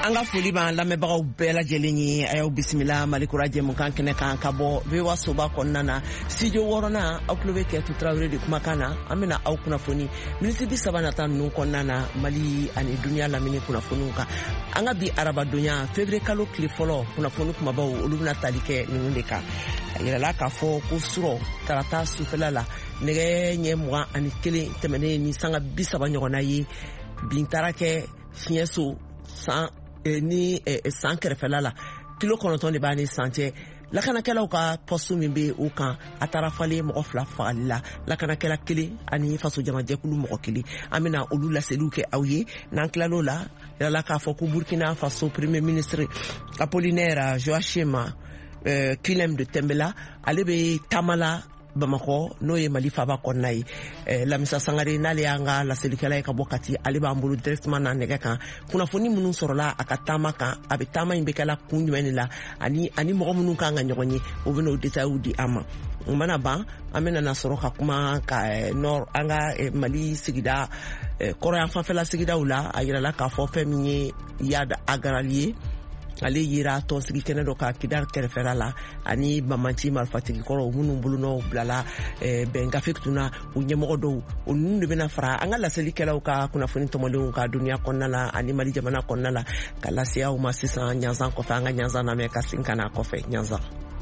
Anga foli ba lamɛbagaw bɛɛ lajɛlen ye ayaw bisimila malikura jɛmukan kɛnɛ kan ka bɔ vewa soba kɔnɔna na studio wɔɔrɔnan aw tulo bɛ Kɛtu Tarawele de kumakan na an bɛna aw kunnafoni miniti 30 nata ninnu kɔnɔna na Mali ani duniya lamini kunnafoniw kan an ka bi arabadonya février kalo tile fɔlɔ kunnafoni kumabaw olu bɛna tali kɛ ninnu de kan a yirala k'a fɔ ko surɔ tarata sufɛla la nɛgɛ ɲɛ 21 tɛmɛnen ni sanga 30 ɲɔgɔnna ye bin taara kɛ fiɲɛso ni san kɛrɛfɛla la kilo 9 de b'a ni san cɛ lakanakɛlaw ka poste min bɛ o kan a taara falen mɔgɔ 2 fagali la lakanakɛla 1 ani faso jamajɛkulu mɔgɔ 1 an bɛna olu laseliw kɛ aw ye n'an tilal'o la yala k'a fɔ ko Burkina Faso premier ministre Apollinaire Joachim Kilem de Tembela ale bɛ tamala Bamako n'o ye Mali faba kɔnɔna ye Lamisa Sangare n'ale y'an ka laselikɛla ye ka bɔ Kati ale b'an bolo directement na nɛgɛ kan kunnafoni minnu sɔrɔla a ka taama kan a bɛ taama in bɛ kɛla kun jumɛn de la ani mɔgɔ minnu kan ka ɲɔgɔn ye o bɛ n'o détails di an ma o mana ban an bɛna na sɔrɔ ka kuma ka nord an ka Mali sigida kɔrɔyan fanfɛla sigidaw la a yirala k'a fɔ fɛn min ye Yad Agral ye ale yira tɔnsigi kɛnɛ dɔ ka Kidal kɛrɛfɛla la ani Bamanci marifatigi kɔrɔ minnu bolonɔw bilala bɛn gafe tuna u ɲɛmɔgɔ dɔw o ninnu de bɛna fara an ka laselikɛlaw ka kunnafoni tɔmɔlenw ka duniya kɔnɔna la ani Mali jamana kɔnɔna la ka lase aw ma sisan ɲanzan kɔfɛ an ka ɲanzan lamɛn ka segin ka na kɔfɛ ɲanzan.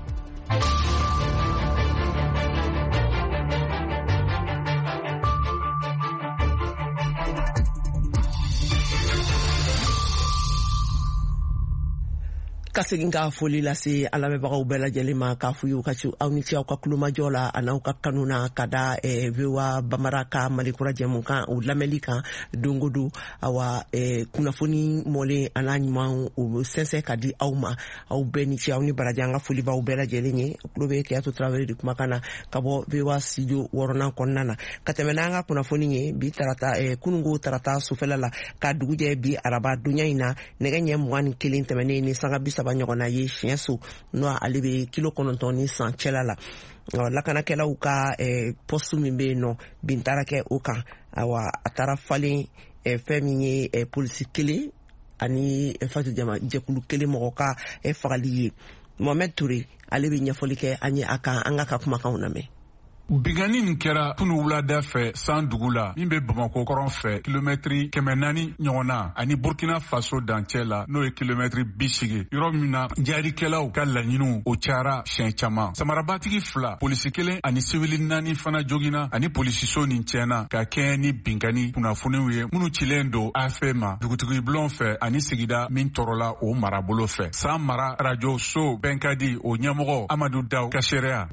Ka segin ka foli lase alamɛbagaw bɛɛ lajɛlen ma k'a f'u ye ka ci aw ni ce aw ka kulomajɔ la a n'aw ka kanu na ka da vewa bamara ka malikura jɛmukan o lamɛnli kan don o don awa kunnafoni mɔlen a n'a ɲuman o sɛnsɛn ka di aw ma aw bɛɛ ni ce aw ni baraji an ka foli b'aw bɛɛ lajɛlen ye tulo bɛ Kɛtu Tarawele de kumakan na ka bɔ vewa studio wɔɔrɔnan kɔnɔna na ka tɛmɛ n'an ka kunnafoni ye bi tarata kunungo tarata sufɛla la ka dugujɛ bi araba donya in na nɛgɛ ɲɛ 21 tɛmɛnen ni sanga 30 ɲɔgɔnna ye fiɲɛso n'o ale bɛ kilo 9 ni san cɛla la lakanakɛlaw ka poste min bɛ yen nɔ bin taara kɛ o kan awa a taara falen fɛn min ye polisi 1 ani faso jamajɛkulu 1 mɔgɔ ka fagali ye Mohamed Touré ale bɛ ɲɛfɔli kɛ an ye a kan an ka kumakanw lamɛn. Bigani nin kɛra kunu wulada fɛ san dugu la min bɛ Bamako kɔrɔn fɛ kilomɛtiri 400 ɲɔgɔnna ani Burkina Faso dancɛ la n'o ye kilomɛtiri 80 yɔrɔ min na jarikɛlaw ka laɲiniw o cayara siɲɛ caman samarabatigi 2 polisi 1 ani sivili 4 fana jogina ani polisiso nin cɛna ka kɛɲɛ ni bingani kunnafoniw ye minnu cilen don AFP ma dugutigi bulon fɛ ani sigida min tɔrɔla o marabolo fɛ san mara radio so bɛnkadi o ɲɛmɔgɔ Amadu Daw ka seereya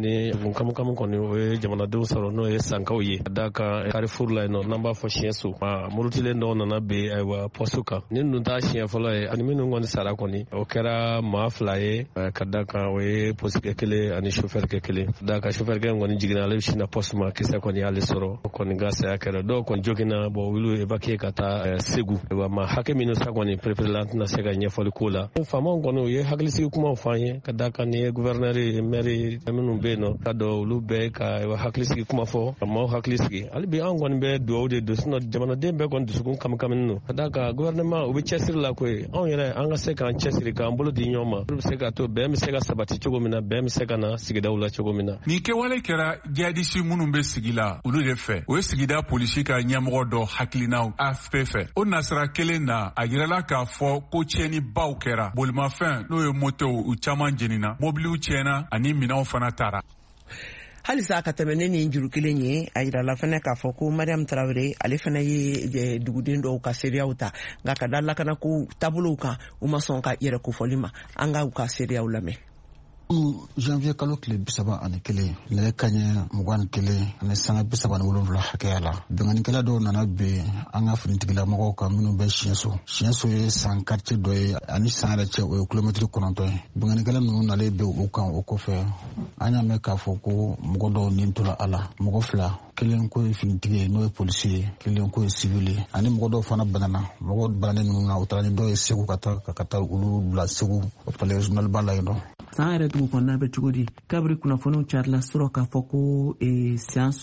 o ye jamanadenw sɔrɔ n'o ye sankaw ye ka da kan Carrefour la yen n'an b'a fɔ siɲɛso murutilen dɔw nana bɛn ayiwa poste kan ni ninnu t'a siɲɛ fɔlɔ ye ani minnu kɔni sara kɔni o kɛra maa 2 ye ka da kan o ye posikɛ 1 ani chauffeur-kɛ 1 ka da kan chauffeur-kɛ kɔni jiginna ale bɛ sin na poste ma kisɛ kɔni y'ale sɔrɔ o kɔni ka saya kɛra dɔw kɔni joginna wulu évacuer ka taa Segu ayiwa maa hakɛ minnu sa kɔni perepere an tɛna se ka ɲɛfɔli ko la faamaw kɔni u ye hakilisigi kumaw fɔ an ye ka da kan ni ye gouverneur ye maire minnu bɛ yen nɔ ka dɔn olu bɛɛ ka hakili sigi kuma fɔ ka maaw hakili sigi hali bi an kɔni bɛ dugawu de don sinon jamanaden bɛɛ kɔni dusukun kami no ka da ka gouvernement u bɛ cɛsiri la koyi anw yɛrɛ an ka se k'an cɛsiri k'an bolo di ɲɔgɔn ma olu bɛ se ka to bɛn bɛ se ka sabati cogo min na bɛn bɛ se ka na sigidaw la cogo min na. Nin kɛwale kɛra jihadisi minnu bɛ sigi la olu de fɛ o ye sigida polisi ka ɲɛmɔgɔ dɔ hakilinaw AFP fɛ o nasira kelen na a yirala k'a fɔ ko tiɲɛni baw kɛra bolimafɛn n'o ye motow u caman jenina mobiliw tiɲɛna ani minɛnw fana taara. Halisa ka tɛmɛ ne ni juru kelen ye a yirala fana k'a fɔ ko Mariam Traoré ale fana ye duguden dɔw ka seereyaw ta nka ka da lakana ko taabolow kan u ma sɔn ka yɛrɛ kofɔli ma an ka u ka seereyaw lamɛn. janvier kalo tile 31 nɛgɛ kaɲɛ 21 ani sanga 37 hakɛya la benganikɛla dɔw nana ben an ka finitigilamɔgɔw kan minnu bɛ siɲɛso ye san quartier dɔ ye ani san yɛrɛ cɛ o ye kilomɛtiri 9 ye benganikɛla ninnu nalen bɛ u kan o kɔfɛ an y'a mɛn k'a fɔ ko mɔgɔ dɔw nin tora a la mɔgɔ 2 kelen ko ye finitigi ye n'o ye polisi ye kelen ko ye civil ye ani mɔgɔ dɔw fana banana mɔgɔ bananen ninnu na u taara ni dɔw ye Segu ka taa olu bila Segu o palais régional ba la yen nɔ. San yɛrɛ dugu kɔnɔna bɛ cogo di kabiri kunnafoniw carila sɔrɔ k'a fɔ ko Sianso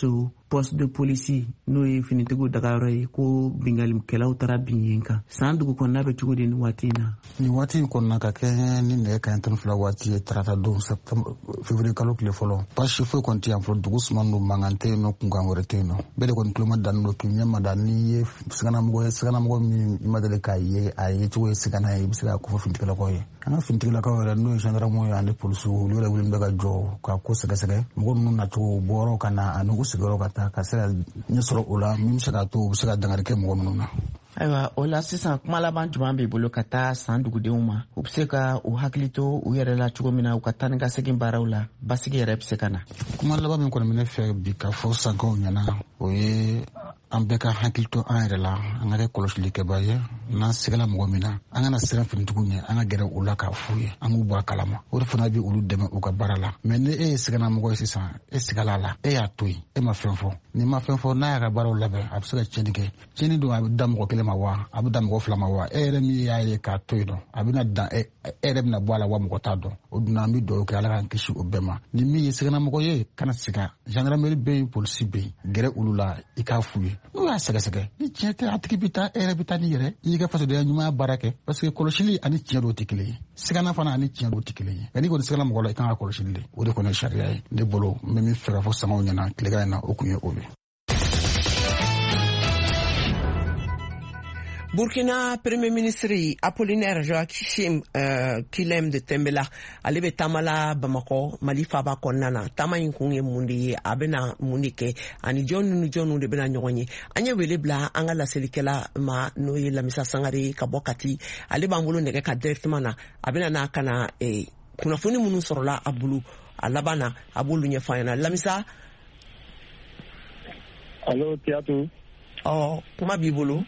poste de police n'o ye finitigiw dagayɔrɔ ye ko bingalikɛlaw taara bin yen kan san dugu kɔnɔna bɛ cogo di ni waati in na. Ni waati in kɔnɔna ka kɛ ni nɛgɛ kanɲɛ 12 waati ye tarata don février kalo tile fɔlɔ baasi foyi kɔni tɛ yan fɔlɔ. Dugu suman don, mankan tɛ yen nɔ, kunkan wɛrɛ tɛ yen nɔ. bɛɛ de kɔni tulo ma dannen don k'i ɲɛ ma da n'i ye siganamɔgɔ min i ma deli k'a ye a ye cogo ye sigana ye i bɛ se k'a kofɔ finitigilakaw ye. An ka finitigilakaw yɛrɛ n'o ye gendarmew ye ani polisiw olu yɛrɛ wuli bɛ ka jɔ ka ko sɛgɛsɛgɛ mɔgɔ ninnu nacogo bɔyɔrɔ ka na ani u sigiyɔrɔ ka taa ka se ka ɲɛ sɔrɔ o la min bɛ se k'a to u bɛ se ka dankari kɛ mɔgɔ minnu na. Ayiwa o la sisan kuma laban jumɛn b'i bolo ka taa san dugudenw ma u bɛ se ka u hakili to u yɛrɛ la cogo min na u ka taa ni ka segin baaraw la basigi yɛrɛ bɛ se ka na. Kuma laban min kɔni bɛ ne fɛ bi ka fɔ sankaw ɲɛna o ye an bɛɛ ka hakili to an yɛrɛ la an ka kɛ kɔlɔsilikɛba ye n'an sigala mɔgɔ min na an kana siran finitigiw ɲɛ an ka gɛrɛ u la k'a f'u ye an k'u bɔ a kalama o de fana bɛ olu dɛmɛ u ka baara la. Mais ni e ye siganamɔgɔ ye sisan e sigala la e y'a to yen e ma fɛn fɔ n'i ma fɛn fɔ n'a y'a ka baaraw labɛn a bɛ se ka tiɲɛni kɛ. Tiɲɛni don a bɛ da mɔgɔ kelen ma wa a bɛ da mɔgɔ fila ma wa e yɛrɛ min y'a ye k'a to yen dɔn a bɛna dan e yɛrɛ bɛna bɔ a la wa mɔgɔ t'a dɔn. O dun an bɛ dugawu kɛ ala k'an kisi o bɛɛ ma. Ni min ye siganamɔgɔ ye kana siga gendarmerie bɛ yen polisi bɛ yen gɛrɛ olu la i k'a f'u ye n'u y'a sɛgɛsɛgɛ ni tiɲɛ tɛ a tigi bɛ taa e yɛrɛ bɛ taa ni yɛrɛ i y'i ka fasoden ɲuman baara kɛ parce que kɔlɔsili ani tiɲɛ dɔw tɛ kelen ye sigana fana ani tiɲɛ dɔw tɛ kelen ye nka n'i kɔni sigala mɔgɔ la i kan ka kɔlɔsili de o de kɔni ye sariya ye ne bolo n bɛ min fɛ ka fɔ sangaw ɲɛna tilegan in na o kun ye o ye. Burkina Premier Ministre Apollinaire Joachim Kilem de Tembela ale bɛ taama la Bamakɔ Mali faaba kɔnɔna na taama in kun ye mun de ye a bɛna mun de kɛ ani jɔn ni jɔnw de bɛna ɲɔgɔn ye an ye wele bila an ka laselilikɛla ma n'o ye Lamisa Sangare ka bɔ Kati ale b'an bolo nɛgɛ ka directement na a bɛna n'a ka na kunnafoni minnu sɔrɔla a bolo a laban na a b'olu ɲɛfɔ an ɲɛna. Lamisa. Allo Kiyatu. Kuma b'i bolo.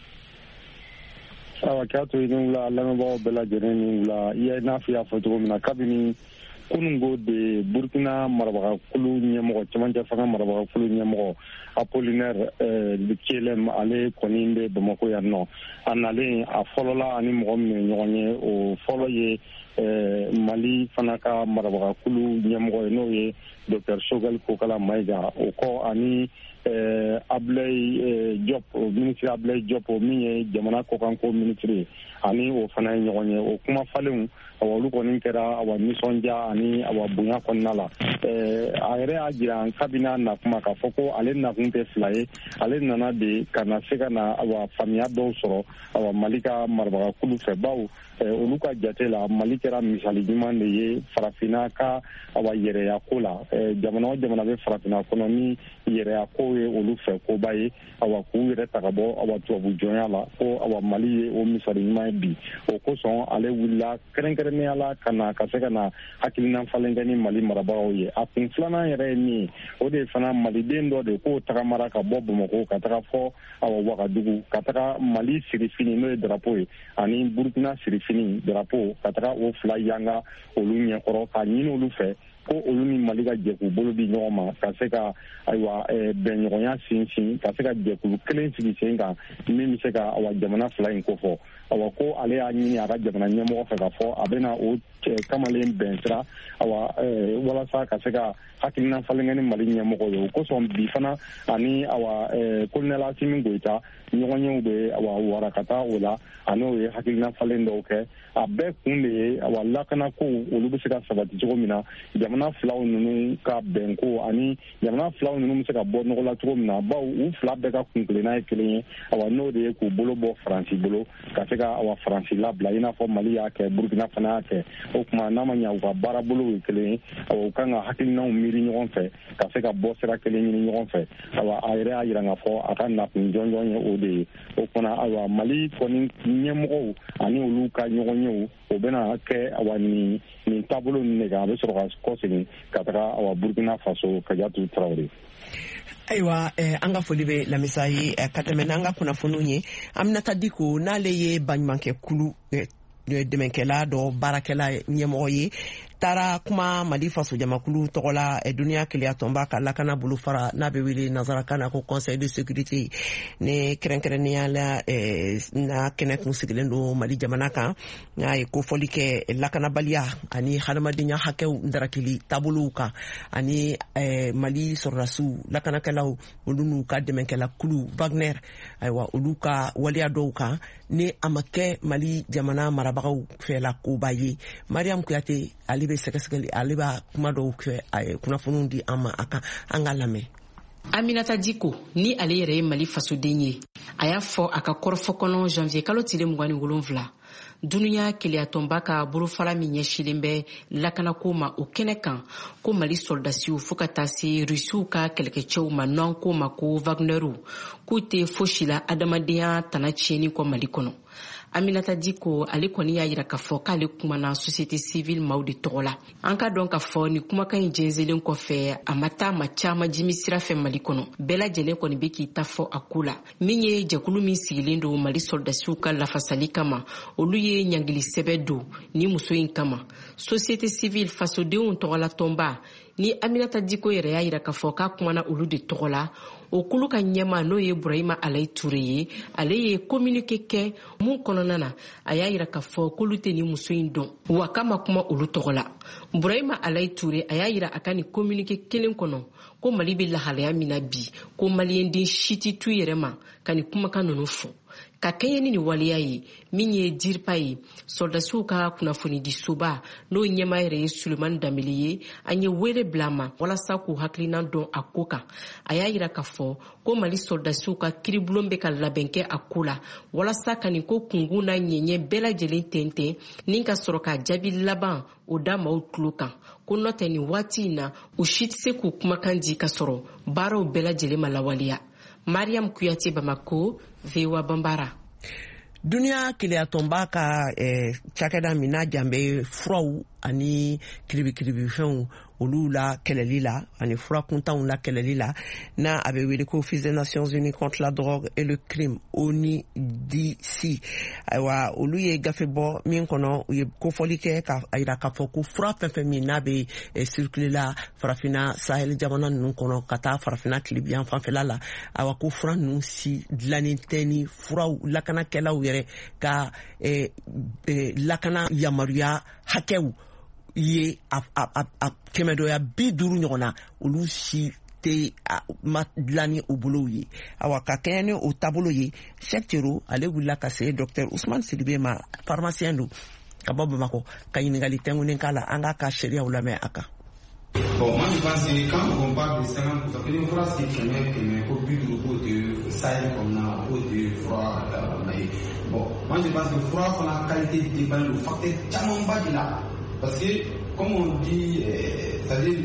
Awa Kiyatu ni wula lamɛnbagaw bɛɛ lajɛlen ni wula i ye n'a fɔ i y'a fɔ cogo min na kabini kunungo de Burkina marabagakulu ɲɛmɔgɔ cɛmancɛ fanga marabagakulu ɲɛmɔgɔ Apollinaire Kilem ale kɔni bɛ Bamako yan nɔ a nalen a fɔlɔla ani mɔgɔ min ye ɲɔgɔn ye o fɔlɔ ye Mali fana ka marabagakulu ɲɛmɔgɔ ye n'o ye Dr Choguel Kokala Maïga o kɔ ani Ablaye Diop ministre Ablaye Diop min ye jamana kɔkanko ministre ani o fana ye ɲɔgɔn ye o kuma falenw olu kɔni kɛra awa nisɔndiya ani awa bonya kɔnɔna la a yɛrɛ y'a jira kabini na kuma k'a fɔ ko ale nakun tɛ fila ye ale nana de ka na se ka na awa faamuya dɔw sɔrɔ awa Mali ka marabagakulu fɛ bawo olu ka jate la Mali kɛra misali ɲuman de ye farafinna ka awa yɛrɛya ko la jamana o jamana bɛ farafinna kɔnɔ ni yɛrɛya ko ye olu fɛ koba ye awa k'u yɛrɛ ta ka bɔ awa tubabu jɔnya la ko awa Mali ye o misali ɲuman ye bi o kosɔn ale wulila kɛrɛnkɛrɛnnenya la ka na ka se ka na hakilina falen kɛ ni Mali marabagaw ye a kun filanan yɛrɛ ye min ye o de fana maliden dɔ de k'o tagamara ka bɔ Bamakɔ ka taga fɔ awa Wagadugu ka taga Mali sirifini n'o ye drapeau ye ani Burkina sirifini drapeau ka taga o fila yanga olu ɲɛkɔrɔ ka ɲini olu fɛ ko olu ni Mali ka jɛkulu bolo di ɲɔgɔn ma ka se ka ayiwa bɛnɲɔgɔnya sinsin ka se ka jɛkulu kelen sigi sen kan min bɛ se ka awa jamana fila in kofɔ awa ko ale y'a ɲini a ka jamana ɲɛmɔgɔ fɛ ka fɔ a bɛna o kamalen bɛn sira awa walasa ka se ka hakilina falen kɛ ni Mali ɲɛmɔgɔ ye o kosɔn bi fana ani awa Colonel Assimi Goïta ɲɔgɔnyew bɛ awa warakata o la an'o ye hakilina falen dɔw kɛ a bɛɛ kun de ye awa lakana ko olu bɛ se ka sabati cogo min na jamana filaw ninnu ka bɛnko ani jamana filaw ninnu bɛ se ka bɔ nɔgɔ la cogo min na bawo u fila bɛɛ ka kunkilenna ye kelen ye awa n'o de ye k'u bolo bɔ Faransi bolo ka se ka awa Faransi labila i n'a fɔ Mali y'a kɛ Burkina fana y'a kɛ o tuma n'a ma ɲɛ u ka baara bolo ye kelen ye awa u kan ka hakilinaw miiri ɲɔgɔn fɛ ka se ka bɔ sira kelen ɲini ɲɔgɔn fɛ awa a yɛrɛ y'a jira k'a fɔ a ka nakun jɔnjɔn ye o de ye o kumana awa Mali kɔni ɲɛmɔgɔw ani olu ka ɲɔgɔn yew o bɛna kɛ awa nin taabolo ninnu de kan a bɛ sɔrɔ ka kɔsegin ka taga awa Burkina Faso Kadiatu Traoré. Ayiwa an ka foli bɛ Lamisa ye ka tɛmɛ n'an ka kunnafoniw ye Aminata Diko n'ale ye baɲumankɛ kulu dɛmɛkɛla dɔ baarakɛla ɲɛmɔgɔ ye taara kuma Mali faso jamakulu tɔgɔ la duniya keleya tɔnba ka lakana bolo fara n'a bɛ wele nazarakan na ko conseil de sécurité ne kɛrɛnkɛrɛnnenya la n'a kɛnɛ kun sigilen don Mali jamana kan n'a ye kofɔli kɛ lakanabaliya ani hadamadenya hakɛw darakili taabolow kan ani Mali sɔrɔdasiw lakanakɛlaw olu n'u ka dɛmɛkɛla kulu Wagner ayiwa olu ka waliya dɔw kan ni a ma kɛ Mali jamana marabagaw fɛla koba ye. Mariam Kuyate ale bɛ sɛgɛsɛgɛli ale b'a kuma dɔw kɛ kunnafoniw di an ma an ka lamɛn. Aminata Diko ni ale yɛrɛ ye Mali fasoden ye a y'a fɔ a ka kɔrɔfɔ kɔnɔ janvier kalo tile 27 dunuya keleyatɔnba ka bolofara min ɲɛsilen bɛ lakanako ma o kɛnɛ kan ko Mali soldasiw fo ka taa se rusiw ka kɛlɛkɛcɛw ma n'an ko ma ko Wagneru k'u tɛ fosi la adamadenya tana tiɲɛni kɔ Mali kɔnɔ. Aminata Diko ale kɔni y'a yira k'a fɔ k'ale kumana société civile maaw de tɔgɔ la. An ka dɔn k'a fɔ ni kumakan in jɛnsɛlen kɔfɛ a ma taa ma caman jimi sira fɛ Mali kɔnɔ. Bɛɛ lajɛlen kɔni bɛ k'i ta fɔ a ko la. Min ye jɛkulu min sigilen don Mali soldasiw ka lafasali kama olu ye ɲangili sɛbɛ don ni muso in kama. Société civile fasodenw tɔgɔla tɔnba ni Aminata Diko yɛrɛ y'a yira k'a fɔ k'a kumana olu de tɔgɔ la. O kulu ka ɲɛma n'o ye Burahima Alayi Ture ye ale ye communiqué kɛ mun kɔnɔna na a y'a yira k'a fɔ k'olu tɛ ni muso in dɔn wa k'a ma kuma olu tɔgɔ la. Burahima Alayi Ture a y'a yira a ka ni communiqué kelen kɔnɔ ko Mali bɛ lahalaya min na bi ko maliyɛnden si tɛ tu yɛrɛ ma ka ni kumakan ninnu fɔ. Ka kɛɲɛ ni waleya ye min ye DIRPA ye soldasiw ka kunnafoni di soba n'o ɲɛma yɛrɛ ye Sulemani Danbele ye an ye wele bila ma walasa k'u hakilina dɔn a ko kan. A y'a yira k'a fɔ ko Mali soldasiw ka kiribulon bɛ ka labɛn kɛ a ko la walasa ka nin ko kungun na ɲɛɲɛ bɛɛ lajɛlen tɛntɛn ni ka sɔrɔ ka jaabi laban o da maaw tulo kan ko n'o tɛ nin waati in na u si tɛ se k'u kumakan di ka sɔrɔ baaraw bɛɛ lajɛlen ma lawaleya. Mariam Kuyate, Bamako, VOA Bambara. Dunuya keleyatɔnba ka cakɛda min n'a jan bɛ furaw ani kiribikiribifɛnw olu la kɛlɛli la ani fura kuntanw la kɛlɛli la n'a a bɛ wele ko Office des Nations Unies contre la drogue et le crime ONUDC ayiwa olu ye gafe bɔ min kɔnɔ u ye kofɔli kɛ k'a yira k'a fɔ ko fura fɛn fɛn min n'a bɛ circuler la farafina Sahel jamana ninnu kɔnɔ ka taa farafina tilibiyan fanfɛla la ayiwa ko fura ninnu si dilannen tɛ ni furaw lakanakɛlaw yɛrɛ ka lakana yamaruya hakɛw ye a kɛmɛdɔya 50 ɲɔgɔn na olu si tɛ ma dilan ni o bolow ye awa ka kɛɲɛ ni o taabolo ye Cheikh Tero ale wulila ka se Dr Ousmane Sidibe ma pharmacien don ka bɔ Bamakɔ ka ɲininkali tɛnkunnen k'a la an k'a ka sariyaw lamɛn a kan. Bon, moi je pense que quand on parle de 50%, une fois c'est qu'il faut plus de Sahel comme là, ou de froid. Bon, moi je pense que froid, pour la qualité dépend du facteur tellement de là. Parce que, comme on dit, c'est-à-dire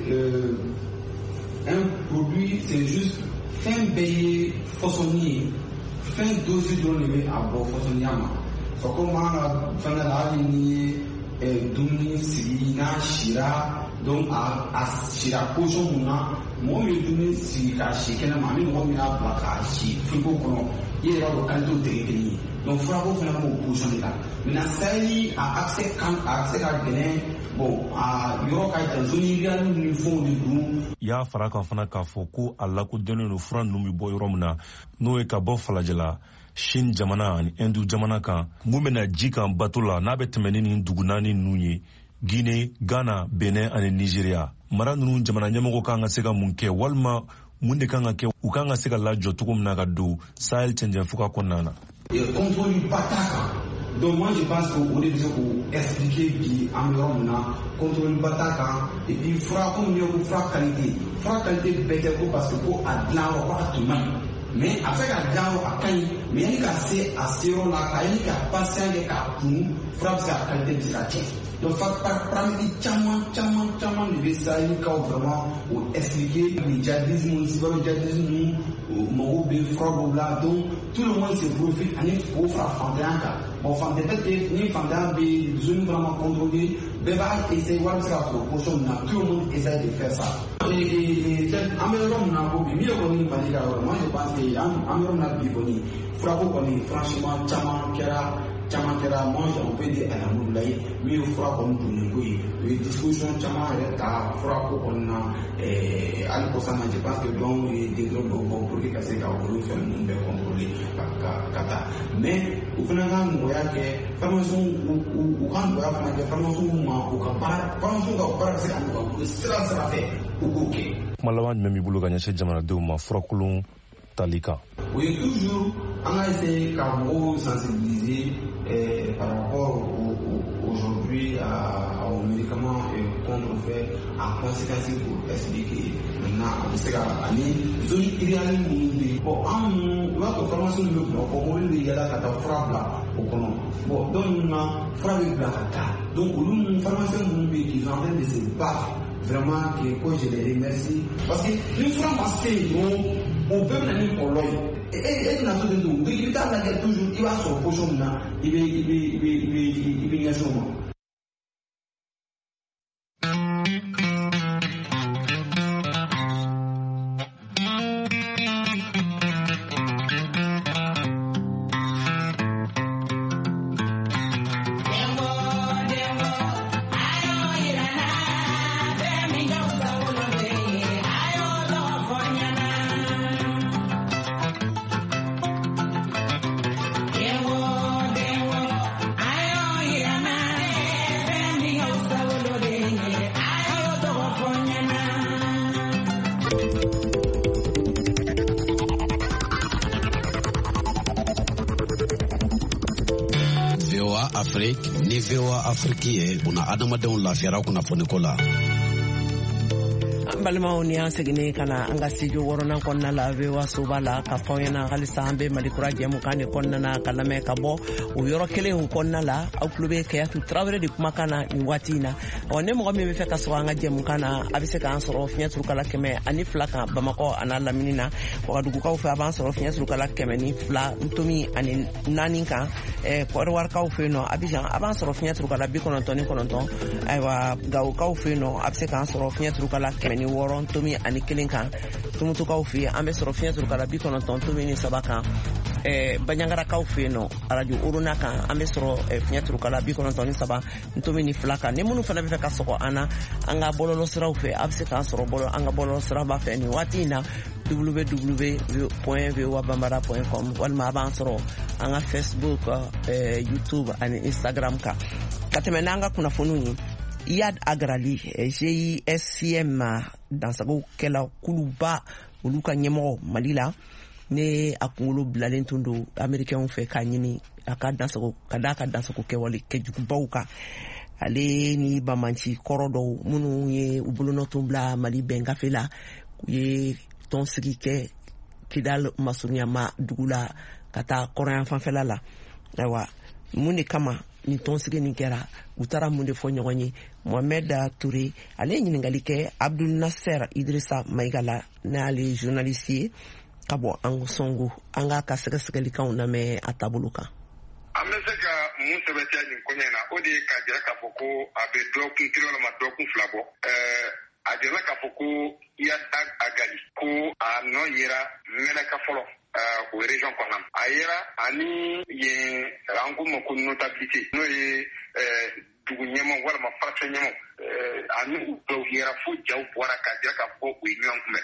un produit, c'est juste fin payer, façonnier, fin doser donner à bon façonnier. So comme on a fait la ligne, Douni, Sirina, Shira, donc à Shira, Pojon, Mouna, moi je donne Sirika, Shikena, Mami, Romina, Blaka, Shi, Frigo, Kono, il y a le canton de donc, il faut avoir une position de là. Maintenant, Sahel a accès à Bénin, bon, à Europe, à la zone iranienne, au niveau du Doum. Il y a Faraka Fanaka Foko, à la côte de nos frères, nous, Boy Romna, nous, et Kabo Falajela, Shin Jamana, Hindu Jamanaka, Moumena Jika, Batola, Nabet Menini, Dugunani, Nouye, Guinée, Ghana, Bénin, et Nigeria. Maranu, Jamana, Yamoka, Sega Munke, Walma, Munde Kanga, ou Kanga Sega Lajo, Tukum Nagado, Sahel Tendja Fuka Konana. Et contrôle du Bataka. Donc moi je pense qu'on est besoin pour expliquer qui environ là, contrôle du Bataka, et puis fera comme mieux pour fera qualité. Fera qualité bête parce que pour adlan ou pas tout le monde. Mais avec adlan ou à Kani, mais il y a assez à zéro là, il y a patient qui a pour fera sa qualité de la tête. Donc parmi les chaman de Bessaï, quand vraiment pour expliquer le djihadisme, le djihadisme, mon groupe de fraude là, donc tout le monde se profite en est pour faire Fandanka. Bon, Fandanka, ni Fandanka, des zones vraiment contrôlées, Beba essaie de voir ça pour prochain, tout le monde essaie de faire ça. Et Amérom n'a pas mieux connu Malika, moi je pense que Amérom n'a pas connu. Frappo connu, franchement, chaman, Kera, caman kɛra on peut dire alhamdulillah min ye fura kɔni donnen ko ye o ye disposition caman yɛrɛ ta fura ko kɔni na hali kɔsana je pense que dɔn ye décret dɔw bɔ pour que ka se ka olu fɛn ninnu bɛɛ contrôler ka taa mais u fana ka nɔgɔya kɛ pharmacien u ka nɔgɔya fana kɛ pharmacien ma u ka baara pharmacien ka baara ka se ka nɔgɔya sira fɛ u k'o kɛ. kuma laban jumɛn b'i bolo ka ɲɛsin jamanadenw ma furakolon tali kan? O ye toujours an ka essayer ka mɔgɔw sensibiliser par rapport aujourd'hui aux médicaments contre-faits en conséquence pour expliquer maintenant a bɛ se ka ani zone idéale minnu bɛ yen bon an minnu i b'a fɔ pharmacie bɛ bila o kɔ olu bɛ yala ka taa fura bila o kɔnɔ bon dɔw ninnu na fura bɛ bila ka taa donc olu minnu pharmacien minnu bɛ yen qui sont en train de se battre vraiment que je les remercie parce que ni fura ma se yen dɔrɔn o bɛɛ bɛna ni kɔlɔlɔ ye e bɛna to ten to i bɛ taa lajɛ toujours i b'a sɔrɔ position min na i bɛ ɲɛsin o ma. Afrique ni VOA Afrique ye buna adamadenw lafiyara kunnafoni ko la. balimaw ni an seginne kana an ka studio wɔɔrɔnan kɔnɔna la VOA soba la ka fɔ ɲɛna halisa an bɛ Malikura jɛmukan de kɔnɔna na ka lamɛn ka bɔ o yɔrɔ kelen kɔnɔna la aw tulo bɛ Kayatu Tarawele de kumakan na nin waati in na ni mɔgɔ min bɛ fɛ ka sɔrɔ an ka jɛmukan na a bɛ se k'an sɔrɔ fiɲɛ turukala 102 kan Bamakɔ a n'a lamini na Wagadugukaw fɛ a b'an sɔrɔ fiɲɛ turukala 102 Ntomi ani 4 kan Kɔriwarikaw fɛ yen nɔ Abidjan a b'an sɔrɔ fiɲɛ turukala 99 ayiwa Gawukaw fɛ yen nɔ a bɛ se k'an sɔrɔ fiɲɛ turukala 106 Ntomi ani 1 kan Tumutukaw fɛ yen an bɛ sɔrɔ fiɲɛ turukala 90 Ntomi ni 7 kan Baɲangarakaw fɛ yen nɔ Radio Uruna kan an bɛ sɔrɔ fiɲɛ turukala 97 Ntomi ni 2 kan ni minnu fana bɛ fɛ ka sɔgɔ an na an ka bɔlɔlɔsiraw fɛ a bɛ se k'an sɔrɔ an ka bɔlɔlɔsiraba fɛ nin waati in na www.voabambara.com walima a b'an sɔrɔ an ka Facebook YouTube ani Instagram kan ka tɛmɛ n'an ka kunnafoniw ye Iyad Agrali GISCM dansagokɛla kuluba olu ka ɲɛmɔgɔ Mali la ne a kunkolo bilalen tun don Américains fɛ k'a ɲini a ka dansago ka d'a ka dansago kɛwale kɛjugubaw kan ale ni bamanci kɔrɔ dɔw minnu ye u bolonɔtun bila Mali bɛngafe la u ye tɔnsigi kɛ Kidal Masurunyama dugu la ka taa kɔrɔyan fanfɛla la ayiwa mun de kama ni tɔnsigi nin kɛra u taara mun de fɔ ɲɔgɔn ye Mohamed Touré ale ye ɲininkali kɛ Abdul Nasser Idrissa Maïga la n'ale journaliste ye ka bɔ an Songo an ka sɛgɛsɛgɛlikanw lamɛn a taabolo kan. An bɛ se ka mun sɛbɛntiya nin ko ɲɛ na o de ye k'a jira k'a fɔ ko a bɛ dɔgɔkun kelen walima dɔgɔkun 2 bɔ a jirala k'a fɔ ko Iyad Agrali ko a nɔ yera Mɛnɛka fɔlɔ o région kɔnɔna a yera ani yen an ko ma ko notabilité n'o ye dugu ɲɛmɔgɔ walima fraction ɲɛmɔgɔ ani dɔw yera fo jaw bɔra k'a jira k'a fɔ u ye ɲɔgɔn kunbɛn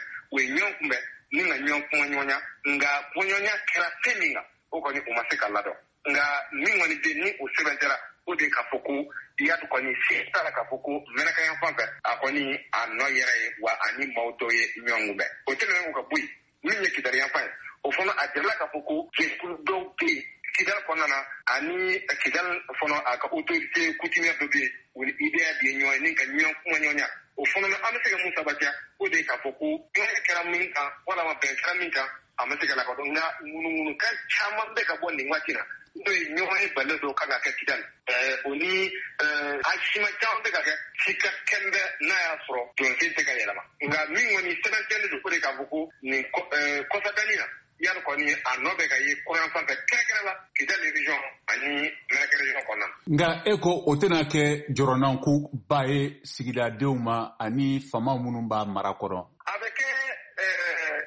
ni ka ɲɔgɔn kuma ɲɔgɔnya nka kumaɲɔgɔnya kɛra fɛn min kan o kɔni u ma se ka ladɔn nka min kɔni bɛ ni o sɛbɛntɛra o de k'a fɔ ko Iyad kɔni se t'a la k'a fɔ ko Mɛnɛka yan fan fɛ a kɔni a nɔ yɛrɛ ye wa ani maaw dɔw ye ɲɔgɔn kunbɛn o tɛmɛnen ka bɔ yen min ye Kidali yan fan ye o fana a jirala k'a fɔ ko jɛkulu dɔw bɛ yen Kidal kɔnɔna na ani Kidal fana a ka autorité coutumière dɔ bɛ yen o ni idéa de ye ɲɔgɔn ye ni ka ɲɔgɔn kuma ɲɔgɔnya o fana an bɛ se ka mun sabatiya o de k'a fɔ ko ɲɔgɔn kɛra min kan walama bɛn kɛra min kan an bɛ se ka lakɔdɔn nka ŋunuŋunukan caman bɛ ka bɔ nin waati na n'o ye ɲɔgɔn ye bɛlɛ dɔw kan ka kɛ Kidal o ni a sima caman bɛ ka kɛ si ka kɛnbɛ n'a y'a sɔrɔ jɔnsen tɛ ka yɛlɛma nka min kɔni sɛbɛntɛlen don o de k'a fɔ ko nin kɔsabɛnni na Iyad kɔni a nɔ bɛ ka ye kɔrɔyan fan fɛ kɛrɛnkɛrɛn la Kidal région ani Mɛnɛkɛ région kɔnɔna nka e ko o tɛna kɛ jɔrɔnanko ba ye sigidadenw ma ani fama minnu b'a mara kɔrɔ a bɛ kɛ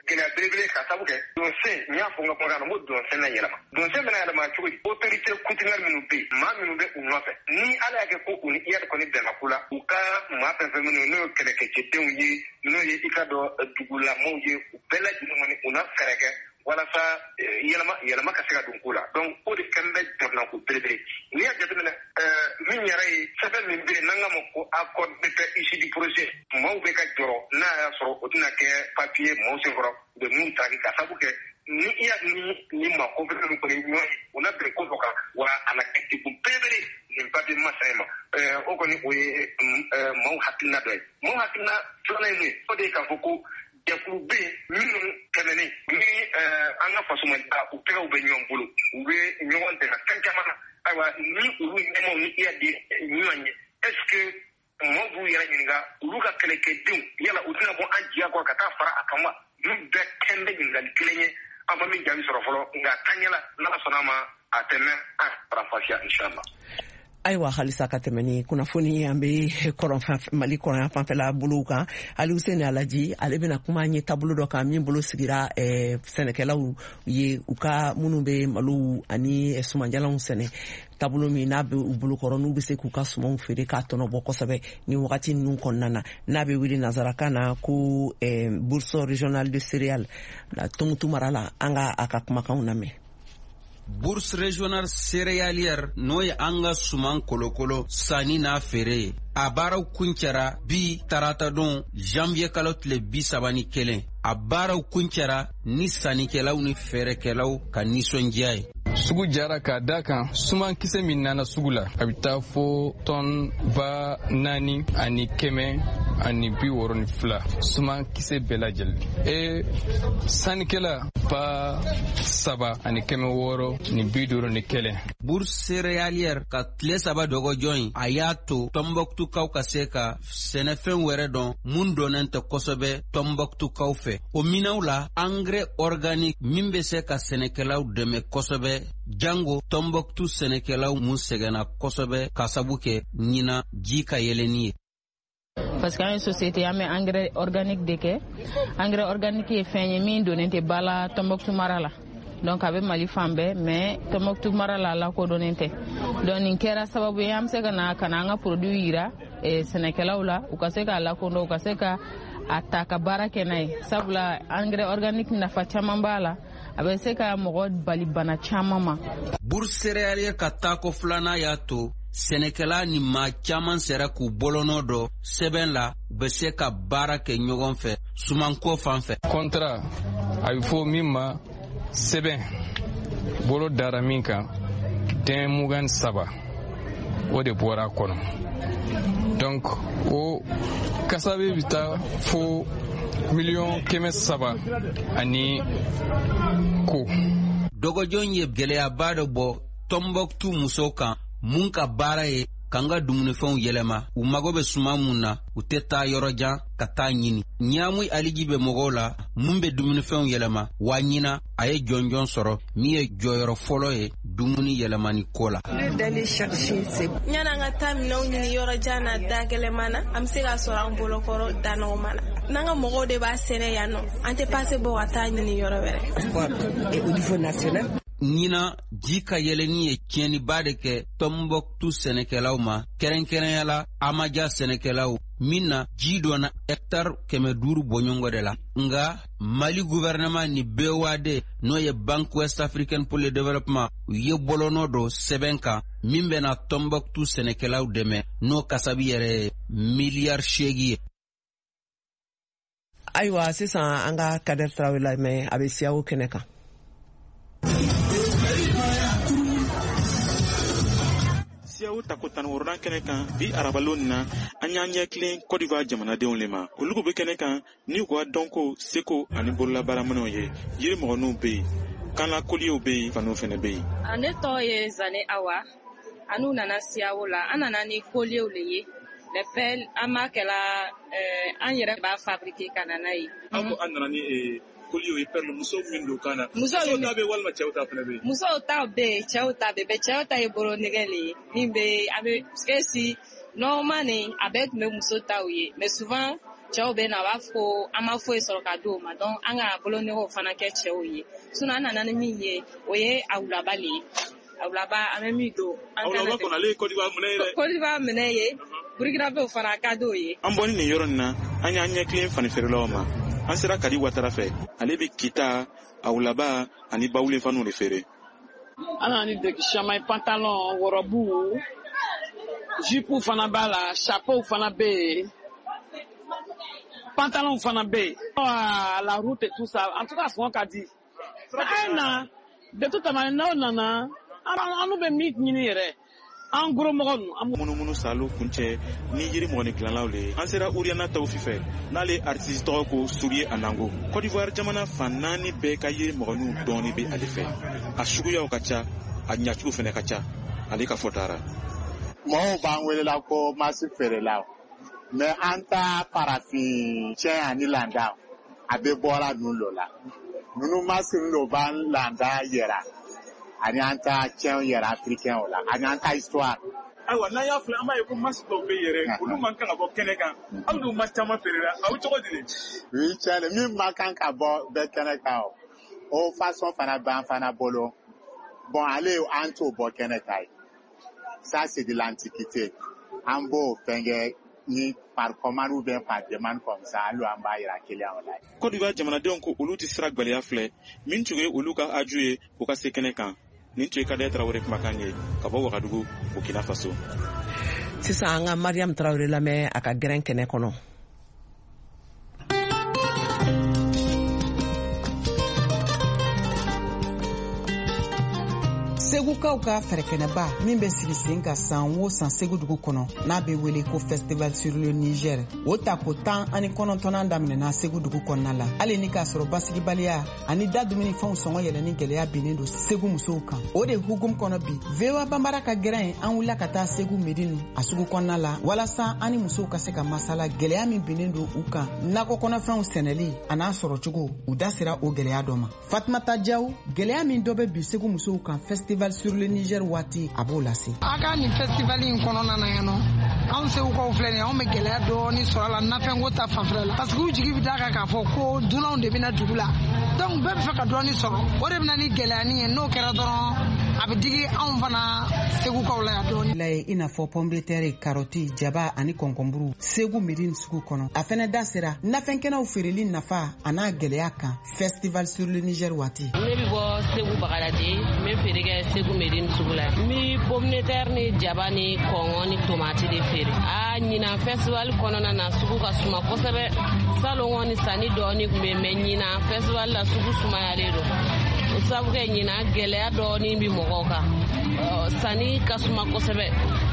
gɛlɛya belebele ka sabu kɛ donsen n y'a fɔ n ka kumakan na n ko donsen na yɛlɛma donsen bɛna yɛlɛma cogo di autorité coutumière minnu bɛ yen maa minnu bɛ u nɔfɛ ni ala y'a kɛ ko u ni IAD kɔni bɛnna ko la u ka maa fɛn fɛn minnu n'o ye kɛlɛkɛcɛdenw ye n'o ye i ka dɔn dugulamaw ye u bɛɛ lajɛlen kɔni u na fɛɛrɛ kɛ walasa yɛlɛma ka se ka don ko la donc o de kɛlen bɛ jamana ko belebele n'i y'a jateminɛ min yɛrɛ ye sɛbɛn min bɛ yen n'an k'a ma ko accord de paix issu du projet maaw bɛ ka jɔrɔ n'a y'a sɔrɔ o tɛna kɛ papier maaw senkɔrɔ u bɛ mun ta ka sabu kɛ ni i y'a ni maa conférence min kɔni ɲɔgɔn ye o na bɛn ko dɔ kan wa a na kɛ degun belebele nin papier masa in ma o kɔni o ye maaw hakilina dɔ ye maaw hakilina filanan ye mun ye o de ye k'a fɔ ko jɛkulu bɛ yen minnu tɛmɛnen ni an ka fasomalita u tɛgɛw bɛ ɲɔgɔn bolo u bɛ ɲɔgɔn dɛmɛ fɛn caman na ayiwa ni olu ɲɛmaaw ni i y'a di ɲɔgɔn ye est ce que maaw b'u yɛrɛ ɲininka olu ka kɛlɛkɛdenw yala u tɛna bɔ an jiya kɔ ka taa fara a kan wa n'u bɛɛ kɛn bɛ ɲininkali kelen ye an ma min jaabi sɔrɔ fɔlɔ nka taɲɛla n'ala sɔnna a ma a tɛmɛ an farafasiya inshallah. Ayiwa halisa ka tɛmɛ ni kunnafoni an bɛ Mali kɔrɔn fanfɛla bolo kan Ali Hussein Alaji ale bɛna kuma an ye taabolo dɔ kan min bolo sigira sɛnɛkɛlaw ye u ka minnu bɛ malo ani sumanjalaw sɛnɛ taabolo min n'a bɛ u bolokɔrɔ n'u bɛ se k'u ka sumanw feere k'a tɔnɔ bɔ kosɛbɛ ni wagati ninnu kɔnɔna na n'a bɛ wele nanzarakan na ko bourse régionale de céréales Tumutu mara la an ka a ka kumakanw lamɛn. Bourse régionale céréalière n'o ye an ka suman kolokolo sanni n'a feere ye a baaraw kuncɛra bi tarata don janvier kalo tile 31 a baaraw kuncɛra ni sannikɛlaw ni feerekɛlaw ka nisɔndiya ye. Sugu jara ka da kan suman kisɛ min nana sugu la a bɛ taa fo tɔn 400 ani 162 suman kisɛ bɛɛ lajɛlen sannikɛla ba 7 ani 651. Bourse céréalière ka tile 3 dɔgɔjɔn a y'a to Tɔnbɔkutukaw ka se ka sɛnɛfɛn wɛrɛ dɔn mun dɔnnen tɛ kosɛbɛ Tɔnbɔkutukaw fɛ. O minɛw la engrais organique min bɛ se ka sɛnɛkɛlaw dɛmɛ kosɛbɛ jango Tɔnbɔkutu sɛnɛkɛlaw mun sɛgɛnna kosɛbɛ ka sabu kɛ ɲina ji ka yɛlɛnni ye. Parce que une société a mis engrais organique de ke engrais organique est fait min donné te bala Tɔnbɔkutu mara la donc avec Mali fambe mais Tɔnbɔkutu mara la ko donné te donc in kɛra sababu ye am se kana an ka produit yira sɛnɛkɛlaw la u ka se ka la ko u ka se ka ata ka baara kɛ n'a ye sabula engrais organique nafa caman b'a la a bɛ se ka mɔgɔ bali bana caman ma. Bourse céréalière ka taako filanan y'a to sɛnɛkɛla ni maa caman sera k'u bolonɔ dɔ sɛbɛn la u bɛ se ka baara kɛ ɲɔgɔn fɛ sumanko fan fɛ. Contrat a bɛ fɔ min ma sɛbɛn bolo dara min kan den 27 o de bɔra a kɔnɔ donc o kasabe bɛ taa fo 1,300,000 ani ko. Dɔgɔjɔn ye gɛlɛyaba dɔ bɔ Tɔnbɔkutu musow kan mun ka baara ye k'an ka dumunifɛnw yɛlɛma u mago bɛ suman mun na u tɛ taa yɔrɔ jan ka taa ɲini. Ɲamu Aliji bɛ mɔgɔw la mun bɛ dumunifɛnw yɛlɛma wa ɲina a ye jɔnjɔn sɔrɔ min ye jɔyɔrɔ fɔlɔ ye dumuni yɛlɛmani ko la. Ɲana ka taa minɛnw ɲini yɔrɔ jan na da gɛlɛman na an bɛ se ka sɔrɔ an bolokɔrɔ da nɔgɔman na. N'an ka mɔgɔw de b'a sɛnɛ yan nɔ an tɛ pase bɔ ka taa ɲini yɔrɔ wɛrɛ. Ɲina ji ka yɛlɛnni ye tiɲɛniba de kɛ Tɔnbɔkutu sɛnɛkɛlaw ma kɛrɛnkɛrɛnyala Amaja sɛnɛkɛlaw min na ji dɔnna hectare 500 bɔɲɔgɔn de la nga Mali gouvernement ni BOAD n'o ye Banque West Africaine pour le Développement u ye bolonɔ dɔ sɛbɛn kan min bɛna Tɔnbɔkutu sɛnɛkɛlaw dɛmɛ n'o kasabi yɛrɛ miliyari 8 ye. Ayiwa sisan an ka Kader Traoré lamɛn a bɛ siyawo kɛnɛ kan. Siyawo tako tan wɔɔrɔnan kɛnɛ kan bi arabalon na an y'an ɲɛ tilen Côte d'Ivoire jamanadenw le ma olu bɛ kɛnɛ kan ni u ka dɔnko seko ani bololabaaraminɛw ye yiri mɔgɔninw bɛ yen kanla koliyew bɛ yen faniw fana bɛ yen. Ne tɔgɔ ye Zane Awa an'u nana siyawo la an nana ni koliyew le ye le pelle an b'a kɛla an yɛrɛ b'a fabriquer ka na n'a ye. An ko an nana ni koliyew ye perle musow min don kan na. Musow ta bɛ walima cɛw ta fana bɛ yen. Musow ta bɛ yen cɛw ta bɛ yen cɛw ta ye bolo nɛgɛ le ye min bɛ a bɛ si normalement a bɛɛ tun bɛ muso taw ye mais souvent cɛw bɛ na a b'a fɔ an ma foyi sɔrɔ ka di o ma donc an ka bolonɔgɔw fana kɛ cɛw ye sinon an nana ni min ye o ye awulaba le ye awulaba an bɛ min don awulaba kɔni ale ye Côte d'Ivoire minɛ ye dɛ Côte d'Ivoire minɛ ye burkinabɛw fana ka di o ye an bɔni nin yɔrɔ nin na an y'an ɲɛkilen fani feerelaw ma an sera Kadi Watara fɛ ale bɛ kita awulaba ani bawule faniw de feere an nana ni deki caman ye pantalon wɔrɔbu jupe fana b'a la chapeau fana bɛ yen pantalon fana bɛ yen la route et tout ça en tout cas sɔngɔ ka di an na de toute manière n'aw nana an bɛ min ɲini yɛrɛ an goromɔgɔ munumunu salo kuncɛ ni yiri mɔgɔni dilanlaw le an sera Uriana Tawufi fɛ n'ale artiste tɔgɔ ko Surie Anango Côte d'Ivoire jamana fan 4 bɛɛ ka yiri mɔgɔniw dɔɔni bɛ ale fɛ a suguyaw ka ca a ɲacogo fɛnɛ ka ca ale ka fɔta ra mɔgɔw b'an welela ko masi feerelaw mais an ta parafin tiɲɛ ani landa a bɛ bɔra ninnu lo la ninnu masi lo b'an landa yɛrɛ ani an ta tiɲɛ yɛrɛ africain o la ani an ta histoire ayiwa n'an y'a filɛ an b'a ye ko masi dɔw bɛ yɛrɛ olu man kan ka bɔ kɛnɛ kan aw n'u masi caman feerela aw cogo di oui tiɲɛ de min man kan ka bɔ bɛɛ kɛnɛ kan o façon fana b'an fana bolo bon ale an t'o bɔ kɛnɛ kan ye ça c'est de l'antiquité an b'o fɛnkɛ ni par commande ou bien par demande comme ça alu an b'a yira client la Côte d'Ivoire jamanadenw ko olu tɛ sira gwɛlɛya filɛ min tun ye olu ka aju ye u ka se kɛnɛ kan nin tun ye Kadiya Tarawele kumakan ye ka bɔ Wagadugu Burkina Faso sisan an ka Mariam Tarawele lamɛn a ka gɛrɛn kɛnɛ kɔnɔ Segukaw ka fɛrɛkɛnɛba min bɛ sigi sen ka san o san Segu dugu kɔnɔ n'a bɛ wele ko Festival sur le Niger o ta ko 19 daminɛna Segu dugu kɔnɔna la hali ni k'a sɔrɔ basigibaliya ani da dumuni fɛnw sɔngɔ yɛlɛni gɛlɛya binnen don Segu musow kan o de hukum kɔnɔ bi VOA Banbara ka gɛrɛn an wulila ka taa Segu Medine a sugu kɔnɔna la walasa an ni musow ka se ka masala gɛlɛya min binnen don u kan nakɔ kɔnɔfɛnw sɛnɛli a n'a sɔrɔ cogo u da sera o gɛlɛya dɔ ma Fatumata Diaw gɛlɛya min dɔ bɛ bi Segu musow kan Festival sur le Niger waati a b'o lase a ka nin festival in kɔnɔna na yan nɔ anw segukaw filɛ nin anw bɛ gɛlɛya dɔɔni sɔrɔ a la nafɛnko ta fanfɛla la parce que u jigi bɛ da kan k'a fɔ ko dunanw de bɛna dugu la donc bɛɛ bɛ fɛ ka dɔɔni sɔrɔ o de bɛna ni gɛlɛyani ye n'o kɛra dɔrɔn a bɛ digi anw fana segukaw la yan dɔɔni la ye i n'a fɔ pomme de terre karɔti jaba ani kɔnkɔnburu Segu Medine sugu kɔnɔ a fɛnɛ da sera nafɛnkɛnɛw feereli nafa a n'a gɛlɛya kan Festival sur le Niger waati ne bɛ bɔ Segu Bagadaji n bɛ feere kɛ Segu Medine sugu la n bɛ pomme de terre ni jaba ni kɔngɔ ni tomati de feere ɲinan festival kɔnɔna na sugu ka suma kosɛbɛ salon kɔni sanni dɔɔni tun bɛ mɛ ɲinan festival la sugu sumayalen don o sabu kɛ ɲinan gɛlɛya dɔɔni bi mɔgɔw kan sanni ka suma kosɛbɛ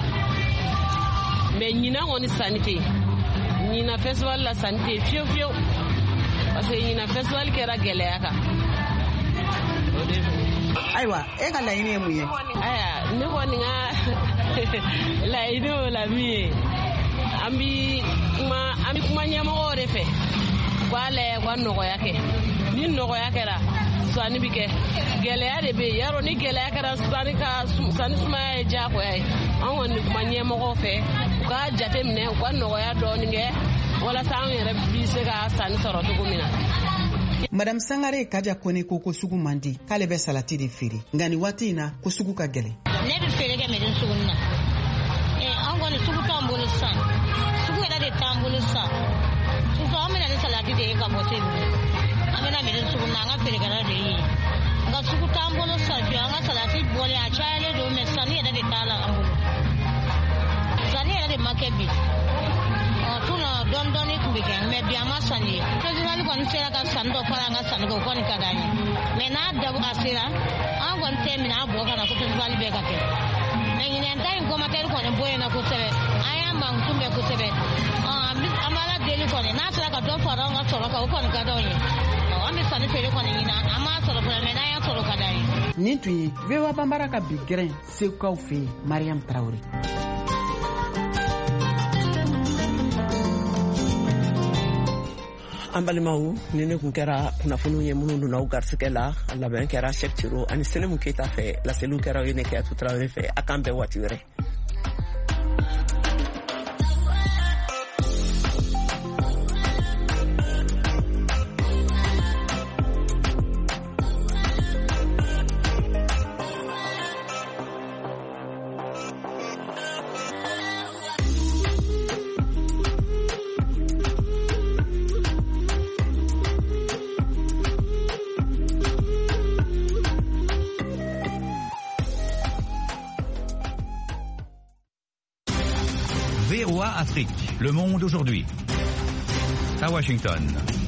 mɛ ɲinan kɔni sanni tɛ ɲinan festival la sanni tɛ fiyewu fiyewu parce que ɲinan festival kɛra gɛlɛya kan o de ayiwa e ka laɲini ye mun ye aya ne kɔni ka laɲini o la min ye an bɛ kuma ɲɛmɔgɔw de fɛ k'a lajɛ ka nɔgɔya kɛ ni nɔgɔya kɛra sanni bɛ kɛ gɛlɛya de bɛ yen yarɔ ni gɛlɛya kɛra sanni sumaya ye diyagoya ye an kɔni kuma ɲɛmɔgɔw fɛ u ka jateminɛ u ka nɔgɔya dɔɔni kɛ walasa an yɛrɛ bɛ se ka sanni sɔrɔ cogo min na. Madame Sangare Kaja Kone ko sugu mandi k'ale bɛ salati de feere nka nin waati in na ko sugu ka gɛlɛn. Ne bɛ feere kɛ Medine sugu na an kɔni sugu t'an bolo sisan sugu yɛrɛ de t'an bolo sisan sisan an bɛna ni salati de ye ka bɔ Segu an bɛna Medine sugu na an ka feerekɛla de ye nka sugu t'an bolo sisan bi an ka salati bɔlen a cayalen don mɛ sanni yɛrɛ de t'a la an bolo sanni yɛrɛ de ma kɛ bi. Tuna dɔɔni tun bɛ kɛ mɛ bi an ma sanni ye festival kɔni sera ka sanni dɔ fara an ka sanni kan o kɔni ka d'an ye mɛ n'a a sera an kɔni tɛ minɛ an bɔ ka na ko festival bɛɛ ka kɛ mɛ ɲinɛn ta in commentaire kɔni bonya na kosɛbɛ an y'a mankutu mɛn kosɛbɛ an b'a la deli kɔni n'a sera ka dɔ fara an ka sɔrɔ kan o kɔni ka d'anw ye an bɛ sanni feere kɔni ɲinan an m'a sɔrɔ fɔlɔ mɛ n'an y'a sɔrɔ ka d'an ye. nin tun ye VOA Banbara ka bi gɛrɛn Segukaw fɛ yen Mariam Tarawele. an balimaw ni ne kun kɛra kunnafoniw ye minnu donna u garisigɛ la a labɛn kɛra Cheick Thilo ani Selemu Keyita fɛ laseliw kɛra o ye ne Keyatu Tarawele fɛ a k'an bɛn waati wɛrɛ. VOA Afrique, Le Monde aujourd'hui. À Washington.